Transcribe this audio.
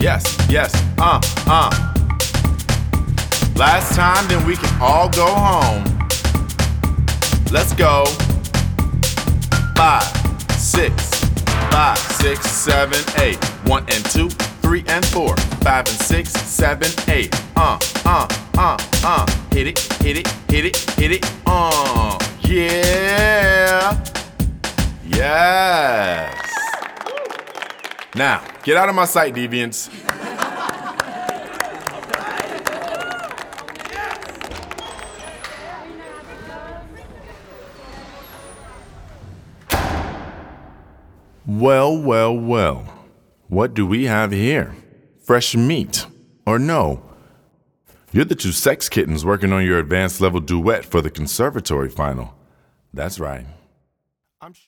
yes, Last time, then we can all go home. Let's go. 5, 6, 5, 6, 7, 8. 1 and 2, 3 and 4, 5 and 6, 7, 8. Hit it, hit it, hit it, hit it. Yeah. Yes. Now, get out of my sight, deviants. Well. What do we have here? Fresh meat? Or no? You're the two sex kittens working on your advanced level duet for the conservatory final. That's right.